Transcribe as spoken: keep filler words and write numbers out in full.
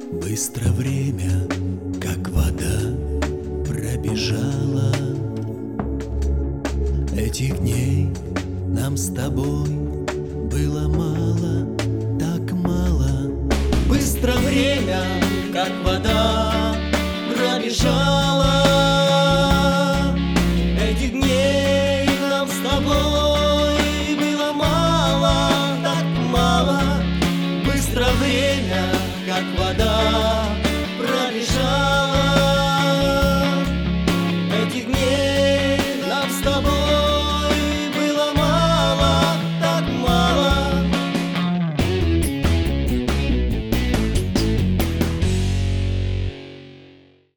Быстро время, как вода, пробежало. Этих дней нам с тобой было мало, так мало. Быстро время, как вода, пробежало. Этих дней нам с тобой было мало, так мало. Быстро время, как вода, пробежала. Этих дней нам с тобой